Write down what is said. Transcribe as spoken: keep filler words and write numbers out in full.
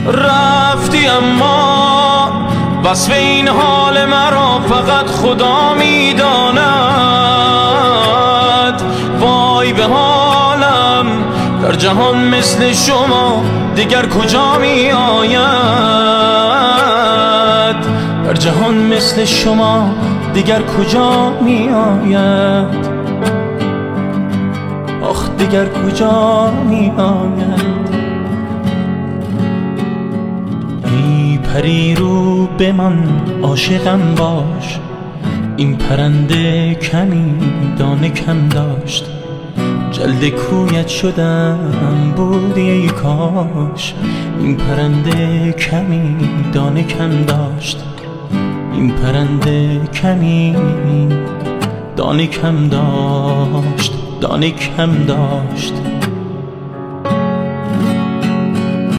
رفتی اما وصف این حال مرا فقط خدا میداند. وای به حالم، در جهان مثل شما دیگر کجا می آید؟ در جهان مثل شما دیگر کجا می آید؟ آخ دیگر کجا می آید؟ ای پری رو بمان عاشقم باش، این پرنده کمی دانه کم داشت. جلد کویت شدم بودی ای کاش، این پرنده کمی دانه کم داشت. این پرنده کمی دانه کم داشت، دانه کم داشت.